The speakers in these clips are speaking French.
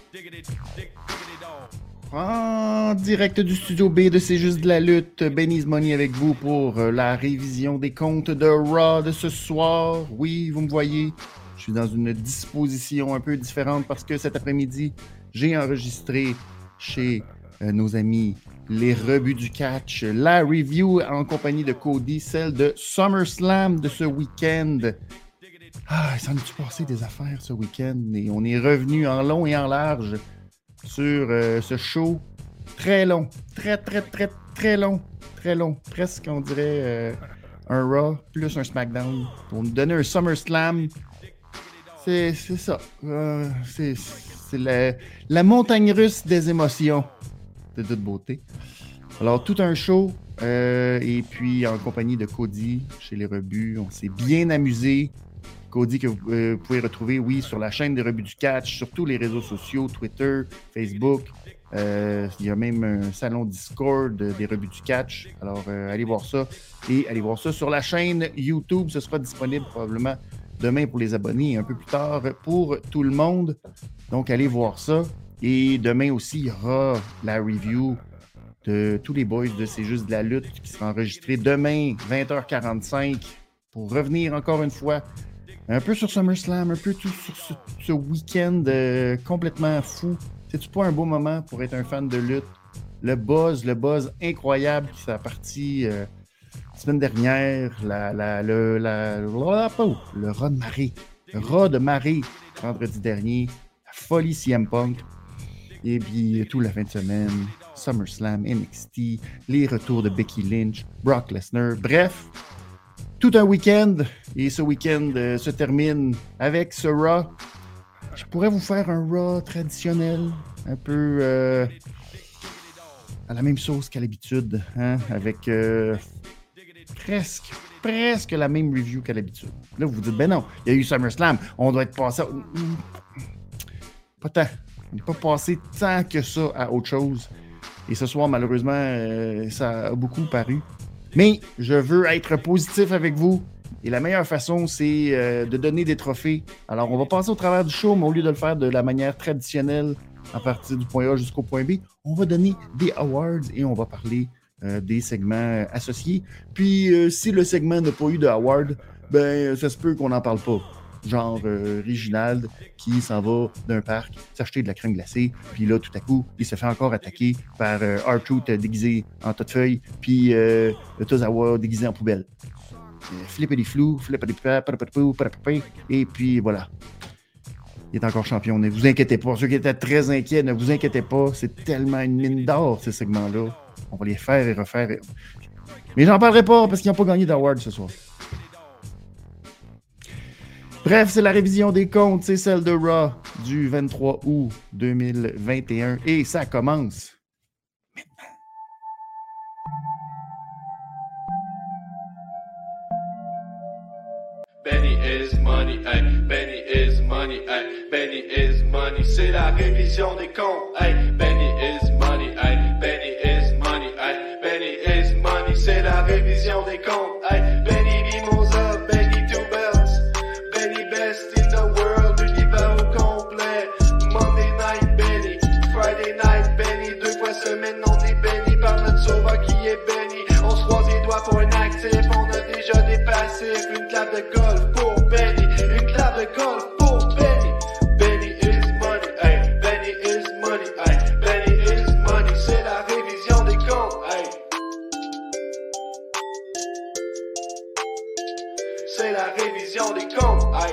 En direct du studio B de C'est juste de la lutte, Benny's Money avec vous pour la révision des comptes de Raw de ce soir. Oui, vous me voyez, je suis dans une disposition un peu différente parce que cet après-midi, j'ai enregistré chez nos amis les rebuts du catch, la review en compagnie de Cody, celle de SummerSlam de ce week-end. Ah, il s'en est-tu passé des affaires ce week-end et on est revenu en long et en large sur ce show très long, très long, presque on dirait un Raw plus un SmackDown pour nous donner un SummerSlam. C'est ça. C'est la montagne russe des émotions de toute beauté. Alors, tout un show et puis en compagnie de Cody chez les rebuts, on s'est bien amusé. Cody que vous pouvez retrouver, oui, sur la chaîne des rebuts du catch, sur tous les réseaux sociaux, Twitter, Facebook. Il y a même un salon Discord des rebuts du catch. Alors, allez voir ça. Et allez voir ça sur la chaîne YouTube. Ce sera disponible probablement demain pour les abonnés et un peu plus tard pour tout le monde. Donc, allez voir ça. Et demain aussi, il y aura la review de tous les boys de C'est juste de la lutte qui sera enregistrée demain, 20h45, pour revenir encore une fois un peu sur SummerSlam, un peu tout sur ce week-end complètement fou. C'est-tu pas un beau moment pour être un fan de lutte? Le buzz incroyable qui s'est parti la semaine dernière, le Raw de marée. Le Raw de marée vendredi dernier, la folie CM Punk. Et puis tout la fin de semaine, SummerSlam, NXT, les retours de Becky Lynch, Brock Lesnar, bref. Tout un week-end, et ce week-end se termine avec ce Raw. Je pourrais vous faire un Raw traditionnel, un peu à la même sauce qu'à l'habitude, hein, avec presque la même review qu'à l'habitude. Là, vous vous dites, ben non, il y a eu SummerSlam, on doit être passé... Pas tant. On n'est pas passé tant que ça à autre chose. Et ce soir, malheureusement, ça a beaucoup paru. Mais je veux être positif avec vous. Et la meilleure façon, c'est de donner des trophées. Alors, on va passer au travers du show, mais au lieu de le faire de la manière traditionnelle, à partir du point A jusqu'au point B, on va donner des awards et on va parler des segments associés. Puis, si le segment n'a pas eu de award, ben, ça se peut qu'on n'en parle pas. Genre Reginald qui s'en va d'un parc s'acheter de la crème glacée, puis là, tout à coup, il se fait encore attaquer par R-Truth déguisé en tas de feuilles, puis Tozawa déguisé en poubelle. Flippity-flou, et puis voilà. Il est encore champion. Ne vous inquiétez pas. Ceux qui étaient très inquiets, ne vous inquiétez pas. C'est tellement une mine d'or, ces segments-là. On va les faire et refaire. Mais j'en parlerai pas parce qu'ils n'ont pas gagné d'award ce soir. Bref, c'est la révision des comptes, c'est celle de Raw du 23 août 2021 et ça commence maintenant. Benny is money, ay, Benny is money, ay, Benny is money, c'est la révision des comptes, ay, Benny is money, ay, Benny is money, ay, Benny is money, c'est la révision des comptes, ay, Benny Mimosa, Benny Two Belts, Benny best in the world, l'univers au complet, Monday night Benny, Friday night Benny, 2 fois semaine on est béni par notre sauveur qui est béni, on se croise les doigts pour un actif, on a déjà des passifs, une clave de golf pour Benny, une clave de golf pour Benny, Benny is money, ay, Benny is money, ay, Benny is money, c'est la révision des comptes, ay. C'est la révision des comptes, ay.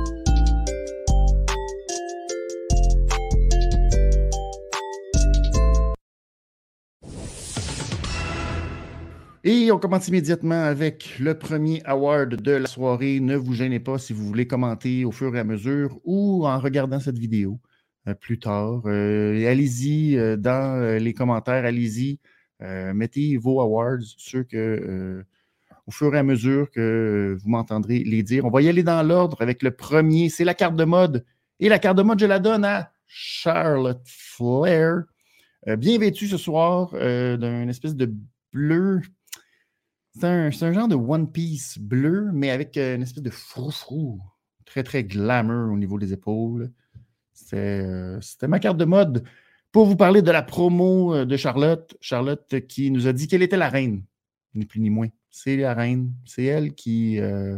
Et on commence immédiatement avec le premier award de la soirée. Ne vous gênez pas si vous voulez commenter au fur et à mesure ou en regardant cette vidéo plus tard. Allez-y dans les commentaires, allez-y. Mettez vos awards, ceux que au fur et à mesure que vous m'entendrez les dire. On va y aller dans l'ordre avec le premier. C'est la carte de mode. Et la carte de mode, je la donne à Charlotte Flair. Bien vêtue ce soir d'un espèce de bleu. C'est un genre de One Piece bleu, mais avec une espèce de froufrou. Très, très glamour au niveau des épaules. C'était ma carte de mode pour vous parler de la promo de Charlotte. Charlotte qui nous a dit qu'elle était la reine, ni plus ni moins. C'est la reine. C'est elle qui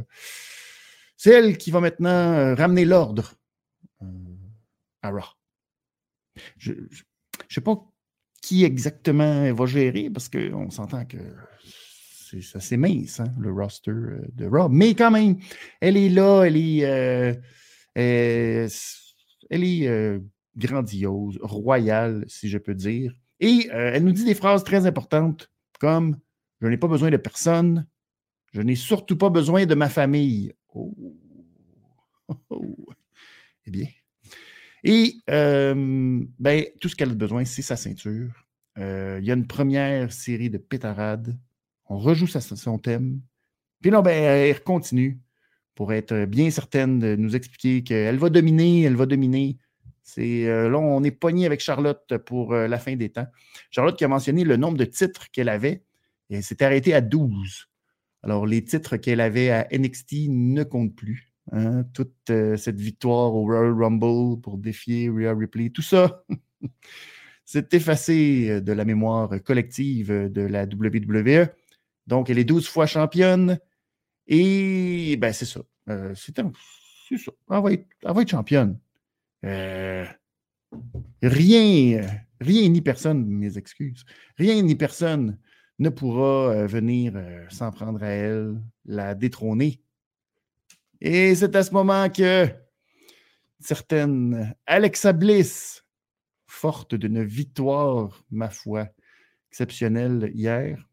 va maintenant ramener l'ordre à Raw. Je ne sais pas qui exactement va gérer parce qu'on s'entend que c'est assez mince, hein, le roster de Raw. Mais quand même, elle est là, elle est grandiose, royale, si je peux dire. Et elle nous dit des phrases très importantes comme « Je n'ai pas besoin de personne, je n'ai surtout pas besoin de ma famille. » Oh. Oh. Eh bien. Et tout ce qu'elle a besoin, c'est sa ceinture. Il y a une première série de pétarades. On rejoue son thème. Puis là, elle continue pour être bien certaine de nous expliquer qu'elle va dominer, elle va dominer. Là, on est pogné avec Charlotte pour la fin des temps. Charlotte qui a mentionné le nombre de titres qu'elle avait. Et elle s'est arrêtée à 12. Alors, les titres qu'elle avait à NXT ne comptent plus. Hein? Toute cette victoire au Royal Rumble pour défier Rhea Ripley, tout ça, c'est effacé de la mémoire collective de la WWE. Donc, elle est 12 fois championne. Et c'est ça. C'est ça. Elle va être championne. Rien ni personne, mes excuses, rien ni personne ne pourra venir s'en prendre à elle, la détrôner. Et c'est à ce moment que certaine Alexa Bliss, forte d'une victoire, ma foi, exceptionnelle hier,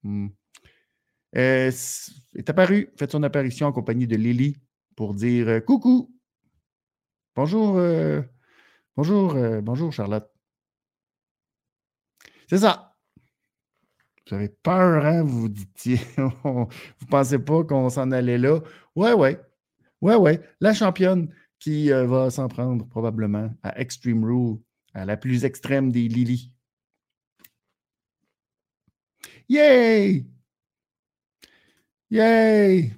est apparue, fait son apparition en compagnie de Lily pour dire coucou. Bonjour, bonjour Charlotte. C'est ça. Vous avez peur, hein, vous disiez. Vous pensez pas qu'on s'en allait là? Ouais. La championne qui va s'en prendre probablement à Extreme Rule, à la plus extrême des Lily. Yay! Yay!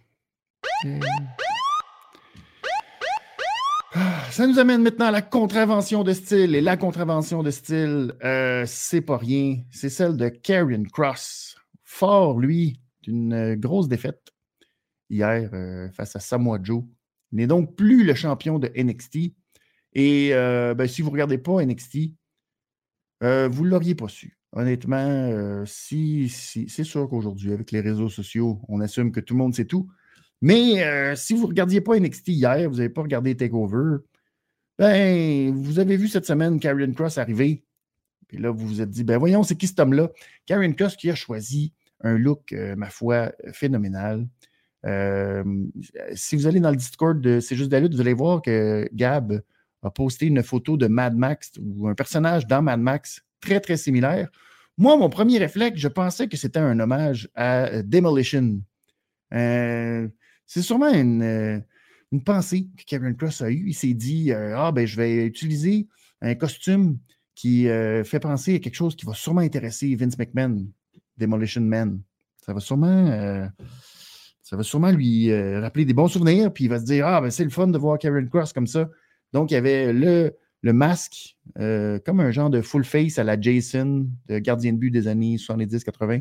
Ça nous amène maintenant à la contravention de style. Et la contravention de style, c'est pas rien. C'est celle de Karrion Kross. Fort, lui, d'une grosse défaite hier face à Samoa Joe. Il n'est donc plus le champion de NXT. Et si vous ne regardez pas NXT, vous ne l'auriez pas su. Honnêtement, c'est sûr qu'aujourd'hui, avec les réseaux sociaux, on assume que tout le monde sait tout. Mais si vous ne regardiez pas NXT hier, vous n'avez pas regardé TakeOver, vous avez vu cette semaine Karrion Kross arriver. Puis là, vous vous êtes dit, voyons, c'est qui cet homme-là? Karrion Kross qui a choisi un look, ma foi, phénoménal. Si vous allez dans le Discord de C'est juste de la lutte, vous allez voir que Gab a posté une photo de Mad Max ou un personnage dans Mad Max très, très similaire. Moi, mon premier réflexe, je pensais que c'était un hommage à Demolition. C'est sûrement une pensée que Karrion Kross a eue. Il s'est dit, je vais utiliser un costume qui fait penser à quelque chose qui va sûrement intéresser Vince McMahon, Demolition Man. Ça va sûrement lui rappeler des bons souvenirs, puis il va se dire, c'est le fun de voir Karrion Kross comme ça. Donc, il y avait le masque, comme un genre de full face à la Jason, de gardien de but des années 70-80,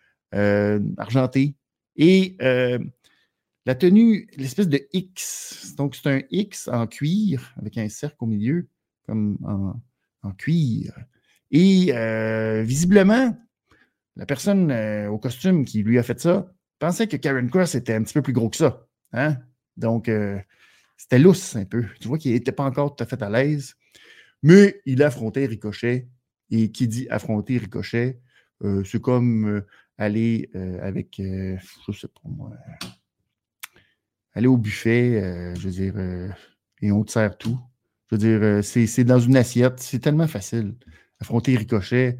argenté. Et la tenue, l'espèce de X. Donc, c'est un X en cuir, avec un cercle au milieu, comme en cuir. Et visiblement, la personne au costume qui lui a fait ça pensait que Karrion Kross était un petit peu plus gros que ça. Hein? Donc, c'était lousse un peu. Tu vois qu'il n'était pas encore tout à fait à l'aise. Mais il affrontait Ricochet. Et qui dit affronter Ricochet, c'est comme aller avec, je sais pas moi, aller au buffet, je veux dire, et on te sert tout. Je veux dire, c'est dans une assiette. C'est tellement facile. Affronter Ricochet.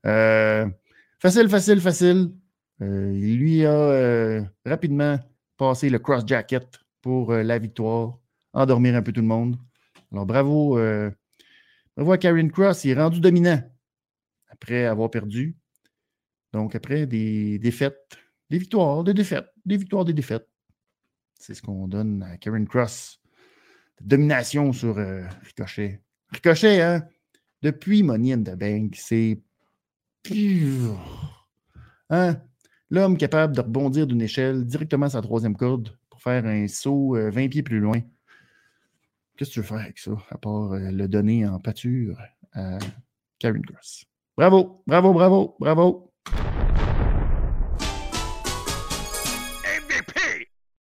Facile. Il lui a rapidement passé le cross jacket pour la victoire, endormir un peu tout le monde. Alors, bravo à Karrion Kross. Il est rendu dominant après avoir perdu. Donc, après des défaites, des victoires, des défaites, des victoires, des défaites. C'est ce qu'on donne à Karrion Kross. domination sur Ricochet. Ricochet, hein, depuis Money in the Bank, c'est hein, l'homme capable de rebondir d'une échelle directement à sa troisième corde pour faire un saut 20 pieds plus loin. Qu'est-ce que tu veux faire avec ça, à part le donner en pâture à Karrion Kross? Bravo, bravo, bravo, bravo. MVP!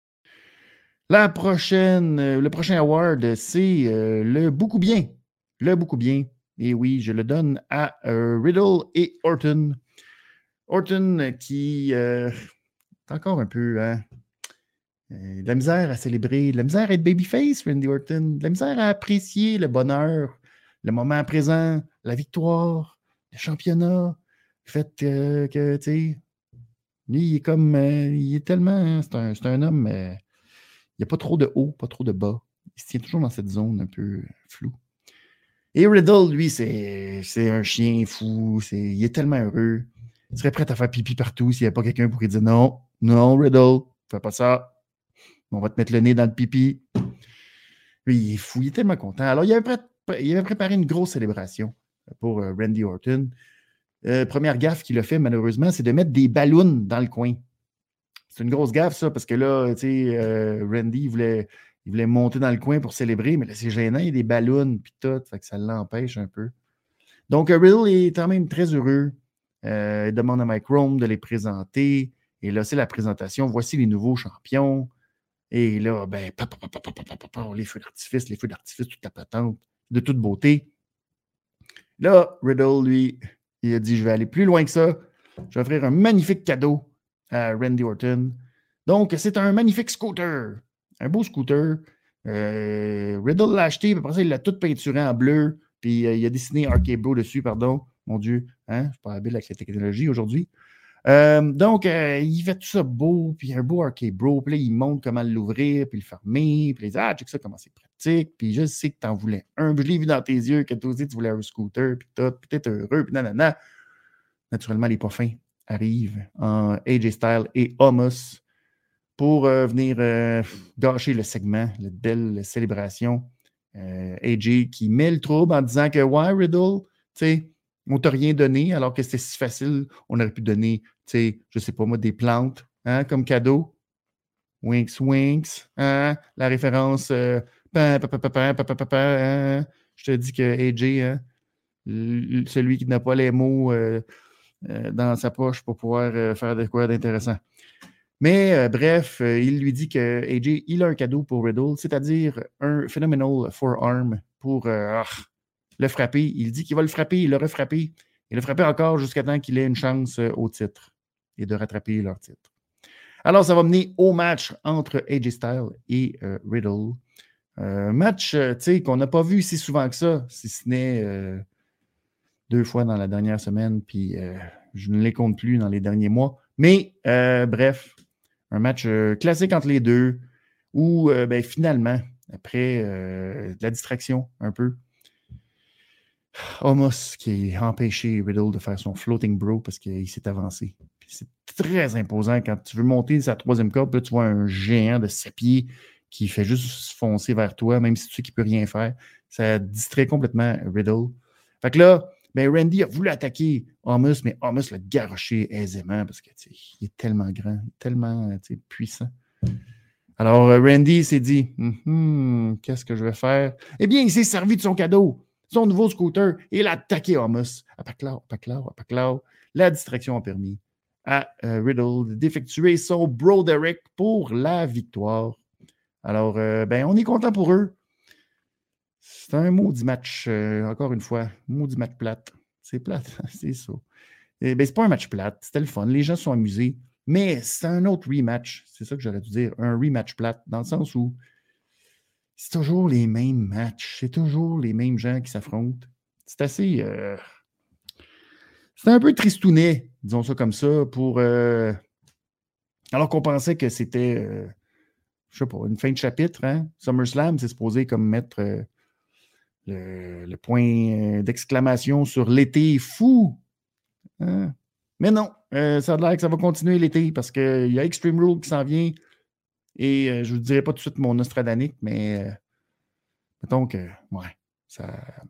Le prochain award, c'est le beaucoup bien. Le beaucoup bien. Et oui, je le donne à Riddle et Orton. Orton qui est encore un peu... Hein, de la misère à célébrer, de la misère à être babyface, Randy Orton, de la misère à apprécier le bonheur, le moment présent, la victoire, le championnat, le fait que tu sais, lui, il est comme, il est tellement, c'est un homme, il n'y a pas trop de haut, pas trop de bas. Il se tient toujours dans cette zone un peu floue. Et Riddle, lui, c'est un chien fou, il est tellement heureux. Il serait prêt à faire pipi partout s'il n'y avait pas quelqu'un pour lui dire non, Riddle, fais pas ça. On va te mettre le nez dans le pipi. Lui, il est fou, il est tellement content. Alors, il avait préparé une grosse célébration pour Randy Orton. Première gaffe qu'il a fait, malheureusement, c'est de mettre des ballons dans le coin. C'est une grosse gaffe, ça, parce que là, tu sais, Randy, il voulait monter dans le coin pour célébrer, mais là, c'est gênant, il y a des ballons, puis tout, fait que ça l'empêche un peu. Donc, Riddle est quand même très heureux. Il demande à Mike Rome de les présenter. Et là, c'est la présentation. Voici les nouveaux champions. Et là, ben, les feux d'artifice, toute la patente, de toute beauté. Là, Riddle, lui, il a dit, je vais aller plus loin que ça. Je vais offrir un magnifique cadeau à Randy Orton. Donc, c'est un magnifique scooter. Un beau scooter. Riddle l'a acheté, puis après ça, il l'a tout peinturé en bleu, puis il a dessiné RK Bro dessus, pardon. Mon Dieu, hein? Je suis pas habile avec la technologie aujourd'hui. Donc, il fait tout ça beau, puis un beau arcade bro, puis là, il montre comment l'ouvrir, puis le fermer, puis il dit, check ça, comment c'est pratique, puis je sais que t'en voulais un, puis je l'ai vu dans tes yeux, que toi aussi, tu voulais un scooter, puis tout, puis t'es heureux, puis nanana. Naturellement, les parfums arrivent en AJ Styles et Omos pour venir gâcher le segment, la belle célébration. AJ qui met le trouble en disant que, ouais, Riddle, tu sais, on t'a rien donné, alors que c'était si facile. On aurait pu donner, tu sais, je sais pas moi, des plantes, hein, comme cadeau. Winks, winks, hein, la référence, hein, je te dis que AJ, hein, celui qui n'a pas les mots dans sa poche pour pouvoir faire de quoi d'intéressant. Mais bref, il lui dit que AJ, il a un cadeau pour Riddle, c'est-à-dire un Phenomenal Forearm pour le frapper. Il dit qu'il va le frapper, il l'aurait frappé. Il le frappé encore jusqu'à temps qu'il ait une chance au titre et de rattraper leur titre. Alors, ça va mener au match entre AJ Styles et Riddle. Match qu'on n'a pas vu si souvent que ça, si ce n'est 2 fois dans la dernière semaine, puis je ne les compte plus dans les derniers mois. Mais bref, un match classique entre les deux où ben, finalement, après de la distraction un peu, Omos qui a empêché Riddle de faire son floating bro parce qu'il s'est avancé. Puis c'est très imposant quand tu veux monter sa troisième corde, puis là, tu vois un géant de 7 pieds qui fait juste foncer vers toi, même si tu sais qu'il ne peut rien faire. Ça distrait complètement Riddle. Fait que là, ben Randy a voulu attaquer Omos, mais Omos l'a garoché aisément parce qu'il est tellement grand, tellement puissant. Alors, Randy s'est dit, qu'est-ce que je vais faire? Eh bien, il s'est servi de son cadeau, son nouveau scooter, et il a attaqué Omos. Apaclao. La distraction a permis à Riddle d'effectuer son Bro Derek pour la victoire. Alors, ben, on est content pour eux. C'est un maudit match, encore une fois, maudit match plate. C'est plate, c'est ça. Ben, c'est pas un match plate, c'était le fun, les gens se sont amusés, mais c'est un autre rematch, c'est ça que j'aurais dû dire, un rematch plate, dans le sens où c'est toujours les mêmes matchs, c'est toujours les mêmes gens qui s'affrontent. C'est assez... c'est un peu tristounet, disons ça comme ça, pour... alors qu'on pensait que c'était, je sais pas, une fin de chapitre, hein? SummerSlam, c'est supposé comme mettre... Le point d'exclamation sur l'été fou. Hein? Mais non, ça a l'air que ça va continuer l'été parce qu'il y a Extreme Rule qui s'en vient et je ne vous dirai pas tout de suite mon Nostradanique, mais Mettons que, ouais, ça...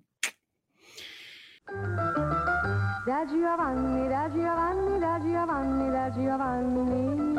Da Giovanni, da Giovanni, da Giovanni, da Giovanni.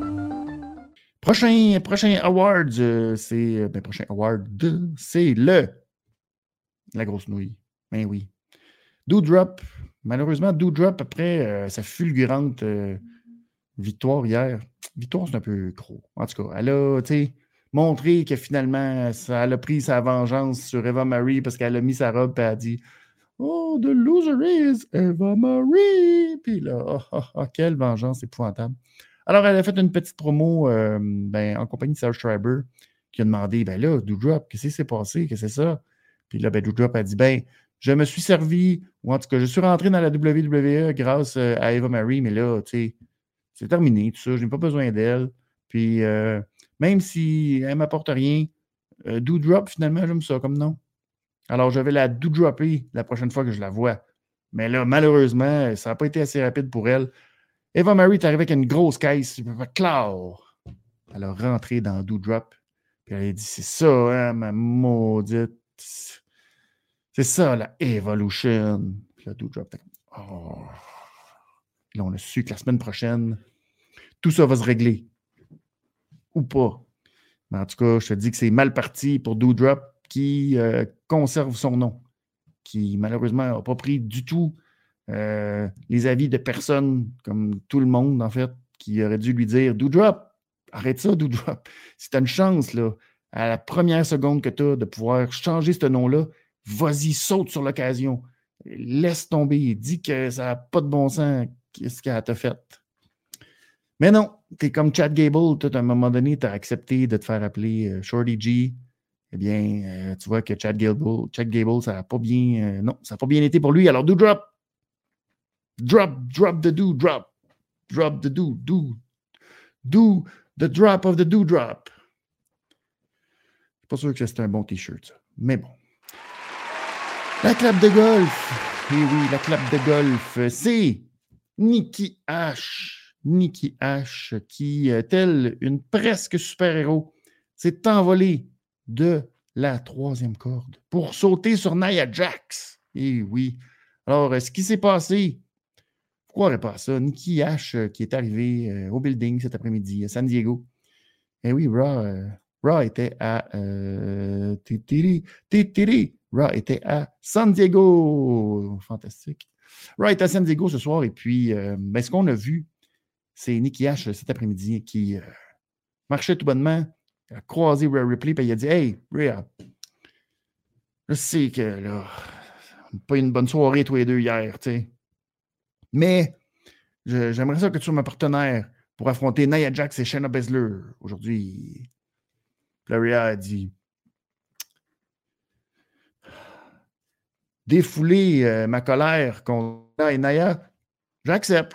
Prochain award, c'est... prochain award, c'est la grosse nouille. Ben oui. Doudrop. Malheureusement, Doudrop, après sa fulgurante victoire hier, victoire, c'est un peu gros. En tout cas, elle a, montré que finalement, elle a pris sa vengeance sur Eva Marie parce qu'elle a mis sa robe et elle a dit « Oh, the loser is Eva Marie! » Puis là, quelle vengeance épouvantable. Alors, elle a fait une petite promo en compagnie de Serge Schreiber qui a demandé « Ben là, Doudrop, qu'est-ce qui s'est passé? Qu'est-ce que c'est ça? » Puis là, Doudrop a dit « Ben, je me suis servi, ou en tout cas, je suis rentré dans la WWE grâce à Eva Marie, mais là, tu sais, c'est terminé, tout ça, je n'ai pas besoin d'elle. Puis, même si elle ne m'apporte rien, Doudrop, finalement, j'aime ça comme nom. Alors, je vais la doudropper la prochaine fois que je la vois. Mais là, malheureusement, ça n'a pas été assez rapide pour elle. Eva Marie est arrivée avec une grosse caisse. Claw! Elle a rentré dans Doudrop. Puis elle a dit, c'est ça, hein, ma maudite. C'est ça, la Evolution. Puis là, Doudrop, oh. Là, on a su que la semaine prochaine, tout ça va se régler. Ou pas. Mais en tout cas, je te dis que c'est mal parti pour Doudrop qui conserve son nom, qui malheureusement n'a pas pris du tout les avis de personnes, comme tout le monde, en fait, qui aurait dû lui dire « Doudrop, arrête ça, Doudrop. Si tu as une chance, là, à la première seconde que tu as de pouvoir changer ce nom-là, vas-y, saute sur l'occasion. Laisse tomber. Dis que ça n'a pas de bon sens. Qu'est-ce qu'elle t'a fait? » Mais non, tu es comme Chad Gable. Tout à un moment donné, tu as accepté de te faire appeler Shorty G. Eh bien, tu vois que Chad Gable, ça n'a pas bien... non, ça n'a pas bien été pour lui. Alors, Doudrop. Drop the Doudrop. Drop the do the drop of the Doudrop. Je suis pas sûr que c'est un bon t-shirt, ça. Mais bon. La clap de golf. Eh oui, la clap de golf, c'est Nikki Ash. Nikki Ash qui, tel une presque super-héros, s'est envolée de la 3e corde pour sauter sur Nia Jax. Eh oui. Alors, ce qui s'est passé, vous ne croirez pas à ça, Nikki Ash qui est arrivé au building cet après-midi à San Diego. Eh oui, Raw était à Raw était à San Diego. Fantastique. Raw était à San Diego ce soir et puis ce qu'on a vu, c'est Nikki Ash cet après-midi qui marchait tout bonnement, a croisé Rhea Ripley et il a dit « Hey, Rhea, je sais que là, pas une bonne soirée tous les deux hier, tu sais. Mais j'aimerais ça que tu sois ma partenaire pour affronter Nia Jax et Shayna Baszler aujourd'hui. » Rhea a dit « Défouler ma colère contre Nia, j'accepte. »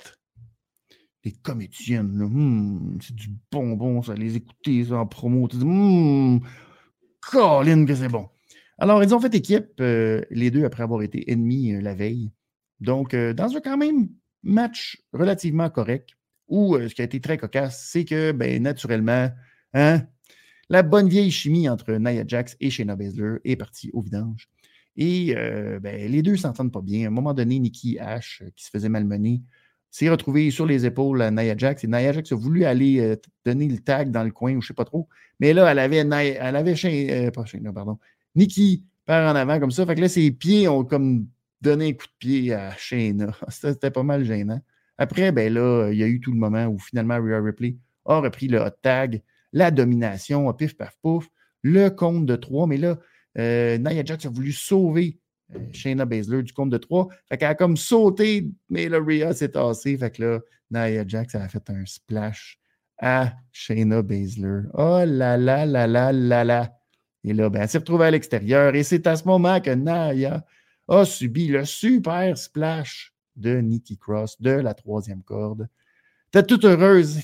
Les comédiennes, là, c'est du bonbon, ça, les écouter ça, en promo. Tu dis, Colin, que c'est bon. Alors, ils ont fait équipe, les deux, après avoir été ennemis la veille. Donc, dans un quand même match relativement correct, où ce qui a été très cocasse, c'est que, naturellement, la bonne vieille chimie entre Nia Jax et Shayna Baszler est partie au vidange. Et les deux ne s'entendent pas bien. À un moment donné, Nikki Ash, qui se faisait malmener, s'est retrouvé sur les épaules à Nia Jax. Et Nia Jax a voulu aller donner le tag dans le coin, ou je ne sais pas trop. Mais là, elle avait Nikki par en avant comme ça. Fait que là, ses pieds ont comme donné un coup de pied à Shayna. C'était pas mal gênant. Après, là, il y a eu tout le moment où finalement Rhea Ripley a repris le hot tag, la domination, pif, paf, pouf, le compte de 3. Mais là, Nia Jax a voulu sauver Shayna Baszler du compte de 3. Fait qu'elle a comme sauté, mais là, Rhea s'est tassée. Fait que là, Nia Jax a fait un splash à Shayna Baszler. Oh là là là là là là. Et là, elle s'est retrouvée à l'extérieur. Et c'est à ce moment que Nia a subi le super splash de Nikki Cross de la 3e corde. T'es toute heureuse.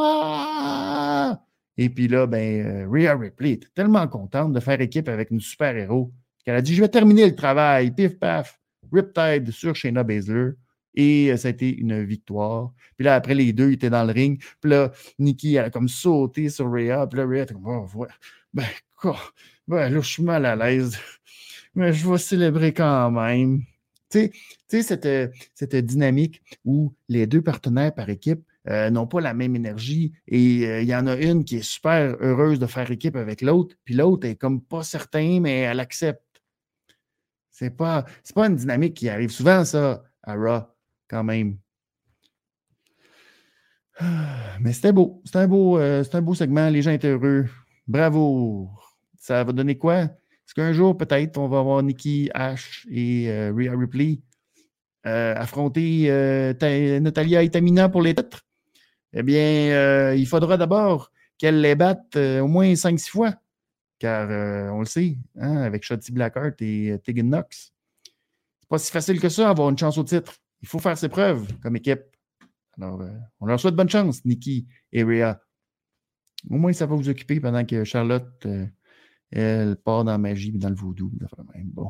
Et puis là, Rhea Ripley était tellement contente de faire équipe avec une super-héros qu'elle a dit « Je vais terminer le travail. » Pif, paf, Riptide sur Shayna Baszler. Et ça a été une victoire. Puis là, après, les deux, ils étaient dans le ring. Puis là, Nikki, elle a comme sauté sur Rhea. Puis là, Rhea était comme « Oh, Ben, quoi? Ben, là, je suis mal à l'aise. Mais je vais célébrer quand même. Tu sais, cette dynamique où les deux partenaires par équipe n'ont pas la même énergie et il y en a une qui est super heureuse de faire équipe avec l'autre, puis l'autre est comme pas certain, mais elle accepte. C'est pas une dynamique qui arrive souvent, ça, à Raw, quand même. Mais c'était beau. C'est un beau segment. Les gens étaient heureux. Bravo. Ça va donner quoi? Est-ce qu'un jour, peut-être, on va avoir Nikki Ash et Rhea Ripley affronter Natalya et Tamina pour les titres? Eh bien, il faudra d'abord qu'elles les battent au moins 5-6 fois. Car on le sait, hein, avec Shotzi Blackheart et Tegan Nox. C'est pas si facile que ça, avoir une chance au titre. Il faut faire ses preuves comme équipe. Alors, on leur souhaite bonne chance, Nikki et Rhea. Au moins, ça va vous occuper pendant que Charlotte, elle part dans la magie et dans le voodoo. Bon.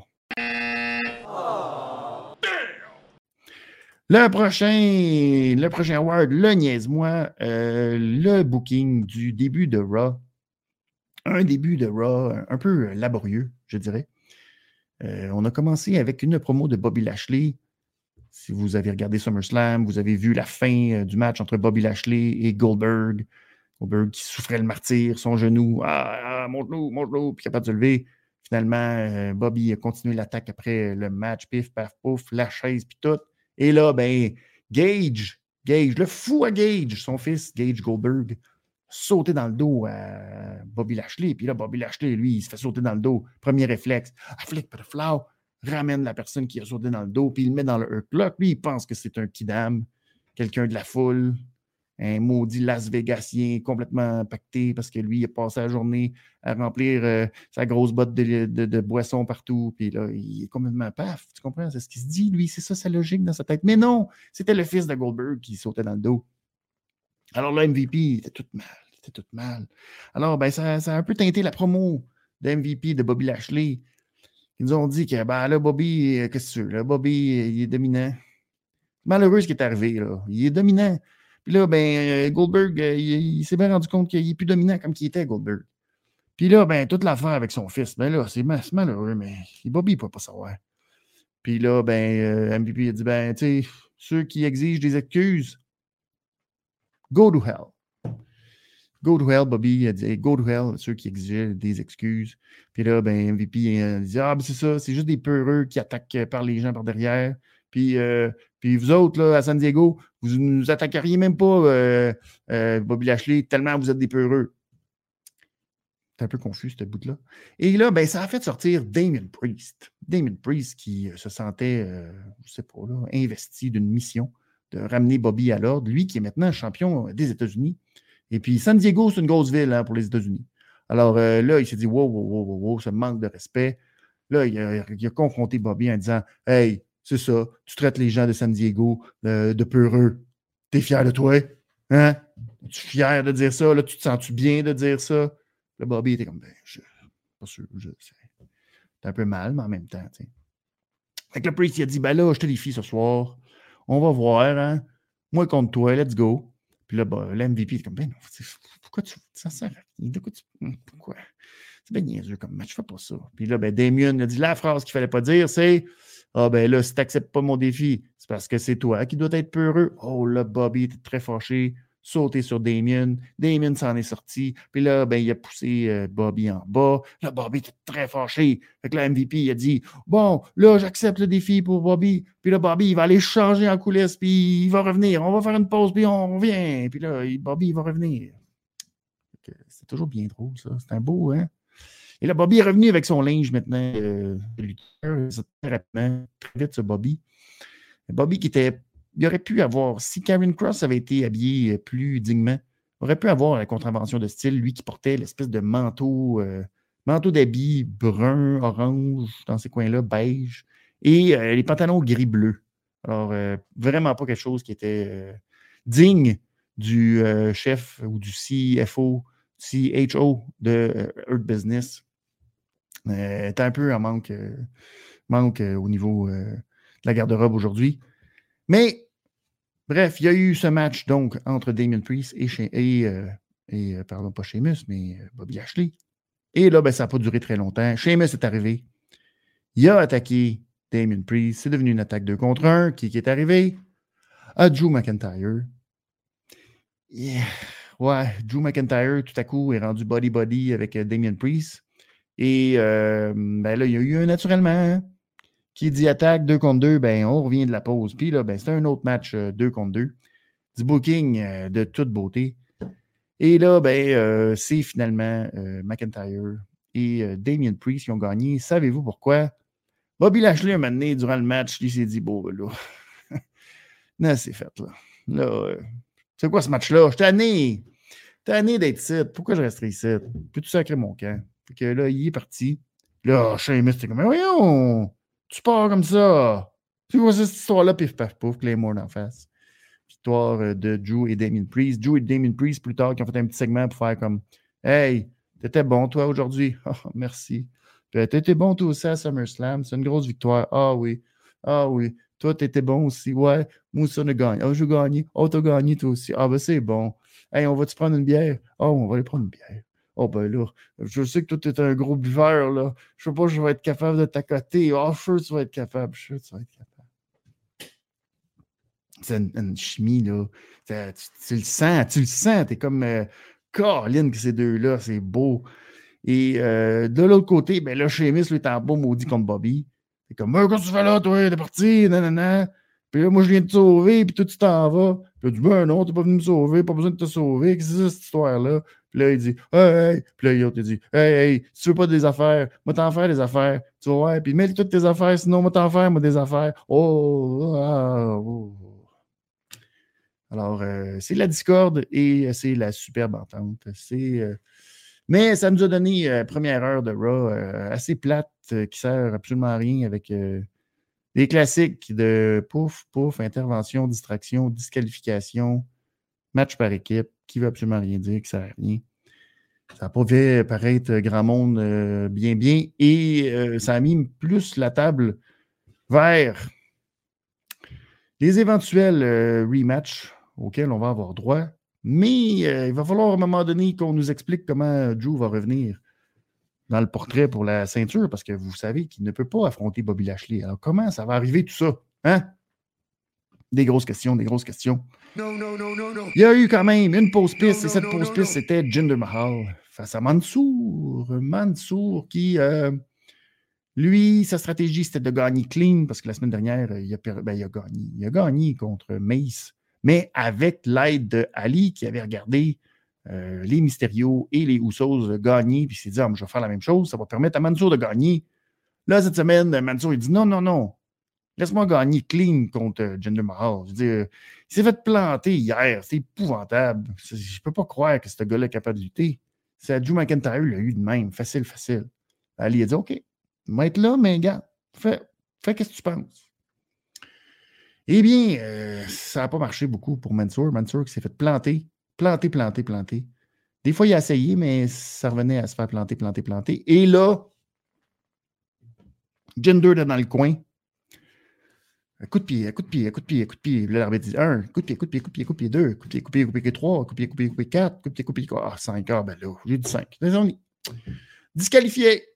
Le prochain award, le niaise-moi, le booking du début de Raw. Un début de Raw un peu laborieux, je dirais. On a commencé avec une promo de Bobby Lashley. Si vous avez regardé SummerSlam, vous avez vu la fin du match entre Bobby Lashley et Goldberg. Goldberg qui souffrait le martyr, son genou. Mon genou, puis capable de se lever. Finalement, Bobby a continué l'attaque après le match. Pif, paf, pouf, la chaise, puis tout. Et là, ben, Gage, le fou à Gage, son fils, Gage Goldberg, sauté dans le dos à Bobby Lashley. Puis là, Bobby Lashley, lui, il se fait sauter dans le dos. Premier réflexe. Flick the flow. Ramène la personne qui a sauté dans le dos, puis il le met dans le Hurt Lock. Lui, il pense que c'est un kidam, quelqu'un de la foule, un maudit Las Vegasien complètement impacté parce que lui, il a passé la journée à remplir sa grosse botte de boissons partout, puis là, il est complètement paf. Tu comprends? C'est ce qu'il se dit, lui. C'est ça sa logique dans sa tête. Mais non, c'était le fils de Goldberg qui sautait dans le dos. Alors là, MVP, était tout mal. Alors, ben, ça a un peu teinté la promo de MVP de Bobby Lashley. Ils nous ont dit que ben là, Bobby, qu'est-ce que tu veux? Là, Bobby, il est dominant. Malheureux ce qui est arrivé, là. Il est dominant. Puis là, ben, Goldberg, il s'est bien rendu compte qu'il n'est plus dominant comme qu'il était, Goldberg. Puis là, ben, toute l'affaire avec son fils, ben là, c'est malheureux, mais Bobby ne peut pas savoir. Puis là, ben, MVP a dit, ben, tu sais, ceux qui exigent des excuses, go to hell. Go to hell, Bobby a dit, go to hell, ceux qui exigeaient des excuses. Puis là, ben, MVP a dit, ben, c'est ça, c'est juste des peureux qui attaquent par les gens par derrière. Puis vous autres, là, à San Diego, vous ne nous attaqueriez même pas Bobby Lashley, tellement vous êtes des peureux. C'est un peu confus, ce bout-là. Et là, ben, ça a fait sortir Damien Priest. Damien Priest qui se sentait, je ne sais pas, là, investi d'une mission de ramener Bobby à l'ordre. Lui qui est maintenant champion des États-Unis. Et puis, San Diego, c'est une grosse ville hein, pour les États-Unis. Alors là, il s'est dit, wow, ça manque de respect. Là, il a confronté Bobby en disant, hey, c'est ça, tu traites les gens de San Diego de peureux. T'es fier de toi? Hein? Es-tu fier de dire ça? Là, tu te sens-tu bien de dire ça? Là, Bobby était comme, ben, je suis pas sûr, c'est un peu mal, mais en même temps, tu sais. Fait que le Priest, il a dit, ben là, je te défie ce soir. On va voir, hein? Moi contre toi, let's go. Puis là, ben, l'MVP est comme, ben non, pourquoi ça sert à rien? Pourquoi? C'est bien niaiseux comme match, je fais pas ça. Puis là, ben, Damien a dit la phrase qu'il fallait pas dire, c'est ah ben là, si tu n'acceptes pas mon défi, c'est parce que c'est toi qui dois être peureux. Oh là, Bobby était très fâché, sauté sur Damien. Damien s'en est sorti. Puis là, ben, il a poussé Bobby en bas. Là, Bobby était très fâché. Fait que là, MVP, il a dit bon, là, j'accepte le défi pour Bobby. Puis là, Bobby, il va aller changer en coulisses, puis il va revenir. On va faire une pause, puis on revient. Puis là, Bobby, il va revenir. C'est toujours bien drôle, ça. C'est un beau, hein? Et là, Bobby est revenu avec son linge maintenant de lutteur. Très rapidement, très vite, ce Bobby. Bobby qui était... Il aurait pu avoir... Si Karrion Kross avait été habillé plus dignement, il aurait pu avoir la contravention de style, lui qui portait l'espèce de manteau d'habit brun, orange, dans ces coins-là, beige, et les pantalons gris-bleu. Alors, vraiment pas quelque chose qui était digne du chef ou du CFO, CHO de Hurt Business. Est un peu en manque au niveau de la garde-robe aujourd'hui. Mais, bref, il y a eu ce match donc entre Damien Priest et pas Sheamus, mais Bobby Lashley. Et là, ben, ça n'a pas duré très longtemps. Sheamus est arrivé. Il a attaqué Damien Priest. C'est devenu une attaque 2 contre 1. Qui est arrivé? À Drew McIntyre. Yeah. Ouais, Drew McIntyre, tout à coup, est rendu body-body avec Damien Priest. Et ben là, il y a eu naturellement qui dit attaque 2 contre 2, ben on revient de la pause. Puis là, ben, c'est un autre match 2 contre 2. Du booking de toute beauté. Et là, ben, c'est finalement McIntyre et Damien Priest qui ont gagné. Savez-vous pourquoi? Bobby Lashley, un moment donné, durant le match, il s'est dit, bon, ben là, non, c'est fait, là. Là, c'est quoi ce match-là? Je suis tanné d'être ici. Pourquoi je resterai ici? Peux-tu sacrer mon camp? Fait que là, il est parti. Là, Sheamus, c'était comme, mais voyons, tu pars comme ça. Tu vois cette histoire-là, pif, paf, pouf, Claymore en face. Victoire de Drew et Damien Priest. Drew et Damien Priest, plus tard, qui ont fait un petit segment pour faire comme, hey, t'étais bon, toi, aujourd'hui. Oh, merci. T'étais bon, toi aussi, à SummerSlam. C'est une grosse victoire. Ah oui. Ah oui. Toi, t'étais bon aussi. Ouais. Moi aussi, on a gagné. Ah, j'ai gagné. Oh, t'as gagné, toi aussi. Ah, ben, c'est bon. Hey, on va-tu prendre une bière? Oh, on va aller prendre une bière. Oh, ben là, je sais que toi, t'es un gros buveur, là. Je sais pas si je vais être capable de t'accoter. Oh, je suis sûr que tu vas être capable. Je suis sûr que tu vas être capable. C'est une chimie, là. Tu le sens. T'es comme Caroline que ces deux-là, c'est beau. Et de l'autre côté, ben là, Sheamus, lui, est en beau maudit contre Bobby. C'est comme, qu'est-ce que tu fais là, toi? T'es parti, nanana. Puis là, moi, je viens de te sauver, puis toi, tu t'en vas. Puis il dit, ben non, t'es pas venu me sauver, pas besoin de te sauver. Qu'est-ce que c'est, cette histoire-là? Puis là, il dit, hey. Puis là, l'autre, il dit, hey, si tu veux pas des affaires, moi, t'en faire des affaires. Tu vas voir, puis mets toutes tes affaires, sinon, moi, t'en faire, moi, des affaires. Oh. Alors, c'est la discorde et c'est la superbe entente. Mais ça nous a donné première heure de Raw assez plate qui sert absolument à rien avec des classiques de pouf, pouf, intervention, distraction, disqualification, match par équipe, qui veut absolument rien dire, qui sert à rien. Ça n'a pas fait paraître grand monde bien, et ça a mis plus la table vers les éventuels rematchs auxquels on va avoir droit. Mais il va falloir à un moment donné qu'on nous explique comment Drew va revenir dans le portrait pour la ceinture, parce que vous savez qu'il ne peut pas affronter Bobby Lashley. Alors comment ça va arriver tout ça? Hein? Des grosses questions. Non. Il y a eu quand même une pause piste, et cette pause piste, c'était Jinder Mahal face à Mansour. Mansour qui, lui, sa stratégie, c'était de gagner clean, parce que la semaine dernière, il a gagné. Il a gagné contre Mace, mais avec l'aide de Ali, qui avait regardé les Mysterio et les Usos gagner, puis il s'est dit, je vais faire la même chose, ça va permettre à Mansour de gagner. Là, cette semaine, Mansour, il dit, non, laisse-moi gagner clean contre Jinder Mahal. Je veux dire, il s'est fait planter hier, c'est épouvantable. Je ne peux pas croire que ce gars-là est capable de lutter. C'est Drew McIntyre, il l'a eu de même, facile. Ali a dit, OK, il va être là, mais gars, fais qu'est-ce que tu penses. Eh bien, ça n'a pas marché beaucoup pour Mansour. Mansour qui s'est fait planter. Des fois, il a essayé, mais ça revenait à se faire planter. Et là, Jinder dans le coin. Coup de pied. Là, l'arbitre dit 1, coup de pied, 2, coup de pied, 3, coup de pied, 4, coup de pied, 5. Ah, ben là, j'ai dit 5. Disqualifié.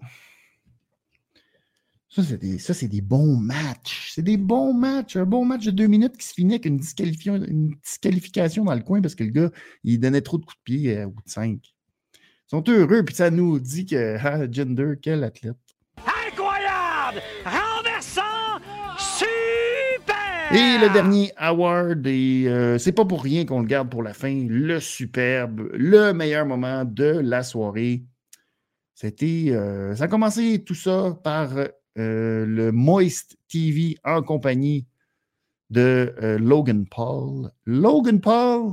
Ça, c'est des bons matchs. C'est des bons matchs. Un bon match de 2 minutes qui se finit avec une disqualification dans le coin parce que le gars, il donnait trop de coups de pied ou de 5. Ils sont heureux, puis ça nous dit que Jinder, quel athlète. Incroyable! Renversant! Super! Et le dernier award, et c'est pas pour rien qu'on le garde pour la fin, le superbe, le meilleur moment de la soirée. C'était, ça a commencé tout ça par le Moist TV en compagnie de Logan Paul. Logan Paul,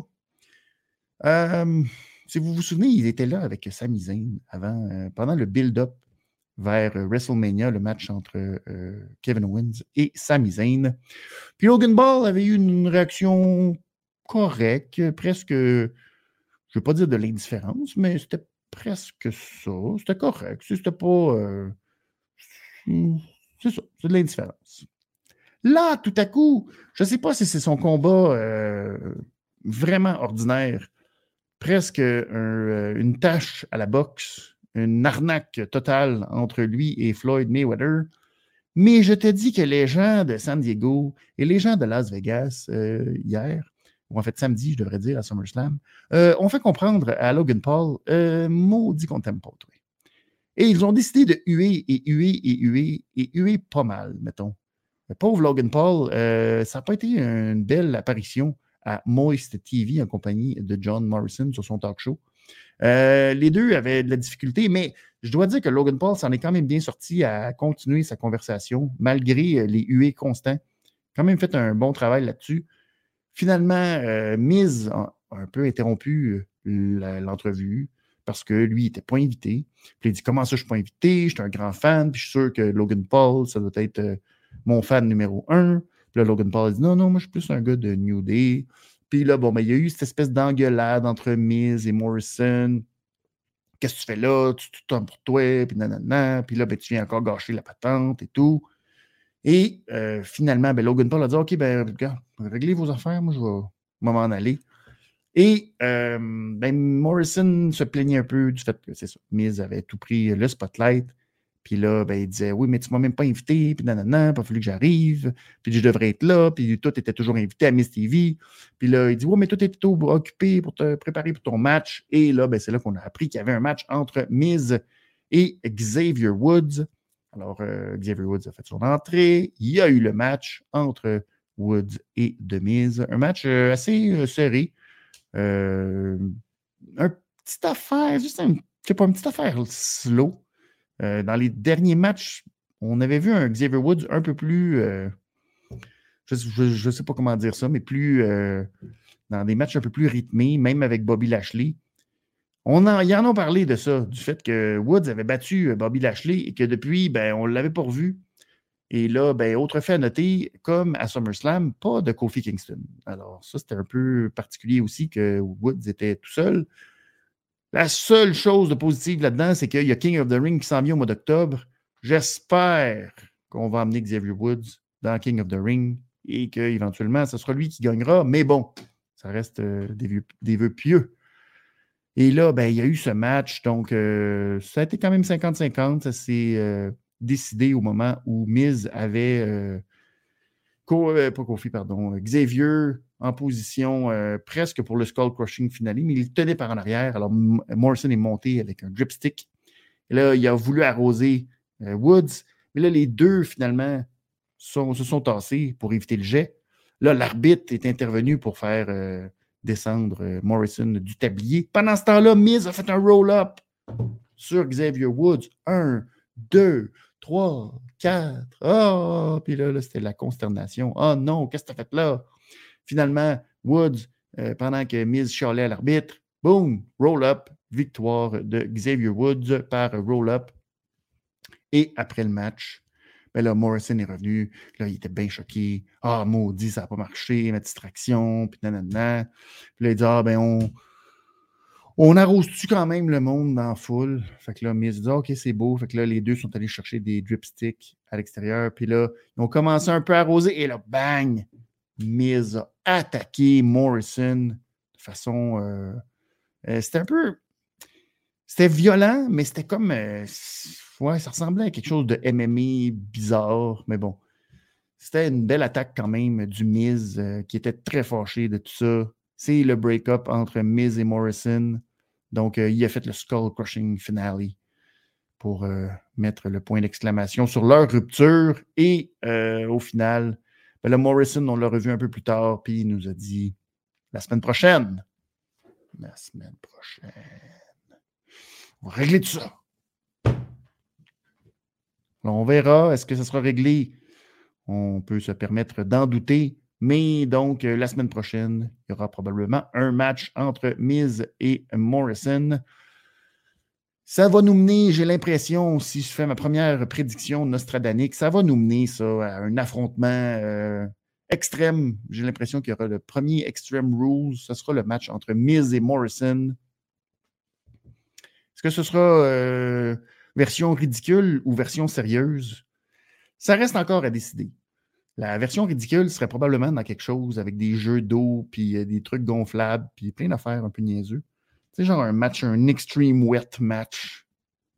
si vous vous souvenez, il était là avec Sami Zayn avant, pendant le build-up vers WrestleMania, le match entre Kevin Owens et Sami Zayn. Puis Logan Paul avait eu une réaction correcte, presque, je ne veux pas dire de l'indifférence, mais c'était presque ça. C'était correct. C'était pas... c'est ça, c'est de l'indifférence. Là, tout à coup, je ne sais pas si c'est son combat vraiment ordinaire, presque une tâche à la boxe, une arnaque totale entre lui et Floyd Mayweather. Mais je te dis que les gens de San Diego et les gens de Las Vegas hier, ou en fait samedi, je devrais dire, à SummerSlam, ont fait comprendre à Logan Paul, maudit qu'on t'aime pas, toi. Et ils ont décidé de huer et huer et huer et huer pas mal, mettons. Le pauvre Logan Paul, ça n'a pas été une belle apparition à Moist TV en compagnie de John Morrison sur son talk show. Les deux avaient de la difficulté, mais je dois dire que Logan Paul s'en est quand même bien sorti à continuer sa conversation, malgré les huées constants. Quand même fait un bon travail là-dessus. Finalement, Miz a un peu interrompu l'entrevue parce que lui, il n'était pas invité. Puis il dit, comment ça, je ne suis pas invité? Je suis un grand fan, puis je suis sûr que Logan Paul, ça doit être mon fan numéro 1. Puis là, Logan Paul a dit, non, moi, je suis plus un gars de New Day. Puis là, bon, il y a eu cette espèce d'engueulade entre Miz et Morrison. Qu'est-ce que tu fais là? Tu t'en pour toi, puis nanana. Puis là, tu viens encore gâcher la patente et tout. Et finalement, Logan Paul a dit, OK, regarde, réglez vos affaires, moi, je vais m'en aller. Et Morrison se plaignait un peu du fait que, c'est ça, Miz avait tout pris le spotlight. Puis là, il disait, oui, mais tu ne m'as même pas invité, puis nanana, pas fallu que j'arrive, puis je devrais être là, puis toi, tu étais toujours invité à Miz TV. Puis là, il dit, oui, mais toi, tu étais tout occupé pour te préparer pour ton match. Et là, c'est là qu'on a appris qu'il y avait un match entre Miz et Xavier Woods. Alors, Xavier Woods a fait son entrée. Il y a eu le match entre Woods et The Miz. Un match assez serré. Une petite affaire, une petite affaire slow. Dans les derniers matchs, on avait vu un Xavier Woods un peu plus, je ne sais pas comment dire ça, mais plus dans des matchs un peu plus rythmés, même avec Bobby Lashley. Ils en ont parlé de ça, du fait que Woods avait battu Bobby Lashley et que depuis, on ne l'avait pas revu. Et là, autre fait à noter, comme à SummerSlam, pas de Kofi Kingston. Alors, ça, c'était un peu particulier aussi que Woods était tout seul. La seule chose de positive là-dedans, c'est qu'il y a King of the Ring qui s'en vient au mois d'octobre. J'espère qu'on va amener Xavier Woods dans King of the Ring et qu'éventuellement, ce sera lui qui gagnera. Mais bon, ça reste des vœux pieux. Et là, il y a eu ce match. Donc, ça a été quand même 50-50. Ça s'est décidé au moment où Miz avait Xavier en position presque pour le Skull Crushing finale, mais il tenait par en arrière. Alors, Morrison est monté avec un dripstick. Et là, il a voulu arroser Woods. Mais là, les deux, finalement, se sont tassés pour éviter le jet. Là, l'arbitre est intervenu pour faire descendre Morrison du tablier. Pendant ce temps-là, Miz a fait un roll-up sur Xavier Woods. 1, 2, 3, 4. Oh! Puis là, c'était la consternation. Oh non, qu'est-ce que tu as fait là? Finalement, Woods, pendant que Miz chialait à l'arbitre, boum, roll-up, victoire de Xavier Woods par roll-up. Et après le match, là, Morrison est revenu. Là, il était bien choqué. Ah, maudit, ça n'a pas marché, ma distraction, puis nanana. Puis là, il dit, on arrose-tu quand même le monde dans la foule? Fait que là, Miz dit, OK, c'est beau. Fait que là, les deux sont allés chercher des dripsticks à l'extérieur. Puis là, ils ont commencé un peu à arroser. Et là, bang! Miz a attaqué Morrison de façon... c'était un peu... C'était violent, mais c'était comme... ça ressemblait à quelque chose de MMA bizarre. Mais bon, c'était une belle attaque quand même du Miz qui était très fâché de tout ça. C'est le break-up entre Miz et Morrison. Donc, il a fait le Skull Crushing Finale pour mettre le point d'exclamation sur leur rupture. Et au final, là, Morrison, on l'a revu un peu plus tard, puis il nous a dit la semaine prochaine. La semaine prochaine. On va régler tout ça. Là, on verra. Est-ce que ça sera réglé? On peut se permettre d'en douter. Mais donc, la semaine prochaine, il y aura probablement un match entre Miz et Morrison. Ça va nous mener, j'ai l'impression, si je fais ma première prédiction nostradanique, ça va nous mener ça, à un affrontement extrême. J'ai l'impression qu'il y aura le premier Extreme Rules. Ce sera le match entre Miz et Morrison. Est-ce que ce sera version ridicule ou version sérieuse? Ça reste encore à décider. La version ridicule serait probablement dans quelque chose avec des jeux d'eau, puis des trucs gonflables, puis plein d'affaires un peu niaiseux. C'est genre un match, un extreme wet match.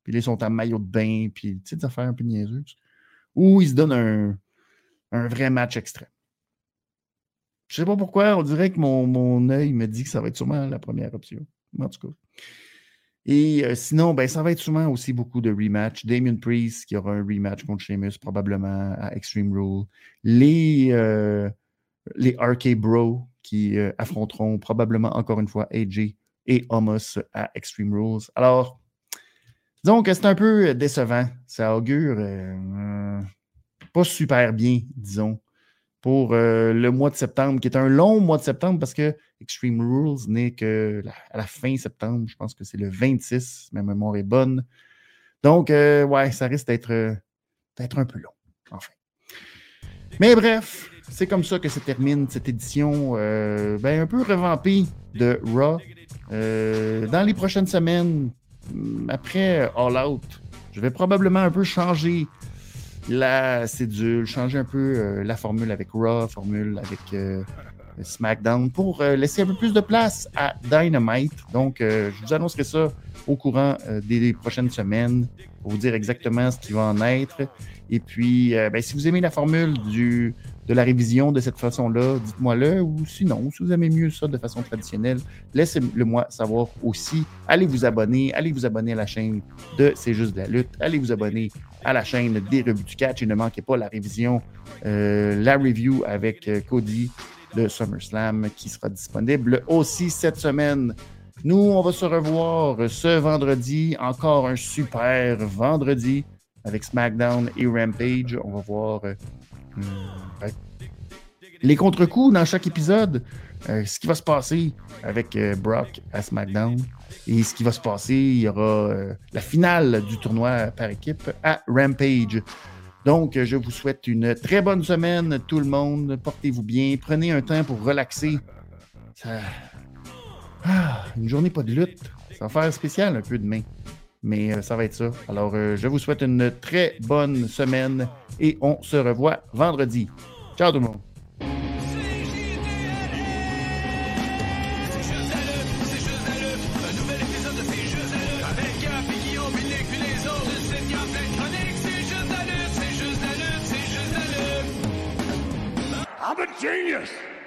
puis là, ils sont en maillot de bain, puis tu sais, des affaires un peu niaiseuses. Ou ils se donnent un vrai match extrême. Je sais pas pourquoi, on dirait que mon œil me dit que ça va être sûrement la première option. En tout cas. Et sinon, ben, ça va être sûrement aussi beaucoup de rematch. Damien Priest qui aura un rematch contre Sheamus, probablement à Extreme Rule. Les RK Bro qui affronteront probablement encore une fois AJ et Omos à Extreme Rules. Alors, disons que c'est un peu décevant. Ça augure pas super bien, disons, pour le mois de septembre, qui est un long mois de septembre parce que Extreme Rules n'est que à la fin septembre. Je pense que c'est le 26, ma mémoire est bonne. Donc, ouais, ça risque d'être un peu long, enfin. Mais bref, c'est comme ça que se termine cette édition un peu revampée de Raw. Dans les prochaines semaines, après All Out, je vais probablement un peu changer la cédule, changer un peu la formule avec Raw, formule avec SmackDown pour laisser un peu plus de place à Dynamite. Donc, je vous annoncerai ça au courant des prochaines semaines pour vous dire exactement ce qui va en être. Et puis, si vous aimez la formule de la révision de cette façon-là, dites-moi-le. Ou sinon, si vous aimez mieux ça de façon traditionnelle, laissez-le moi savoir aussi. Allez vous abonner à la chaîne de C'est juste de la lutte. Allez vous abonner à la chaîne des revues du catch et ne manquez pas la révision, la review avec Cody de SummerSlam qui sera disponible aussi cette semaine. Nous, on va se revoir ce vendredi. Encore un super vendredi avec SmackDown et Rampage. On va voir les contre-coups dans chaque épisode. Ce qui va se passer avec Brock à SmackDown. Et ce qui va se passer, il y aura la finale du tournoi par équipe à Rampage. Donc, je vous souhaite une très bonne semaine, tout le monde. Portez-vous bien. Prenez un temps pour relaxer. Une journée pas de lutte. Ça va faire spécial un peu demain. Mais ça va être ça. Alors, je vous souhaite une très bonne semaine et on se revoit vendredi. Ciao tout le monde. I'm a genius!